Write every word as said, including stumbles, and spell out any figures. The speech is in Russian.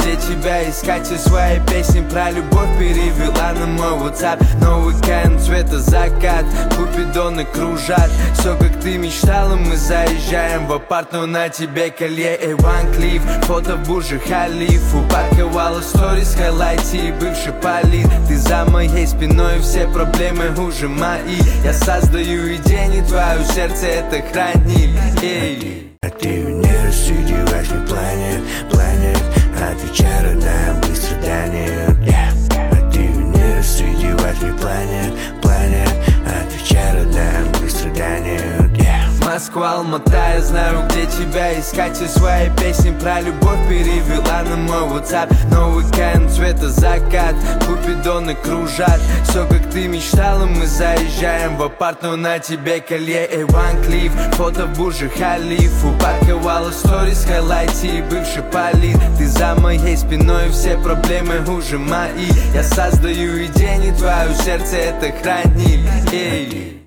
где тебя искать. И свои песни про любовь перевела на мой WhatsApp. Новый Кайен цвета закат, купидоны кружат. Все как ты мечтала, мы заезжаем в апарт, но на тебе колье эй ван Клифф. Фото в Бурдж Халиф, упаковала сторис, хайлайти и бывший полит. Ты за моей спиной, все проблемы уже мои. Я создаю идеи, не твое сердце, это хранит. Эй. А ты в ней рассудиваешь мне планет, планет. Отвечай, родная, быстро данет, yeah. А ты в ней рассудиваешь мне планет, планет. Отвечай, родная, быстро данет, yeah. Москва, Алмата, я знаю, где тебя искать. И свои песни про любовь перевела на мой WhatsApp. Новый Кайен цвета закат, купидоны кружат. Все как ты мечтала, мы заезжаем в апарт, но на тебе колье эй ван Клифф. Фото в Бурдж Халиф, упаковала сторис, хайлайти и бывший полит. Ты за моей спиной, все проблемы уже мои. Я создаю идеи, не твое сердце, это хранит. Эй.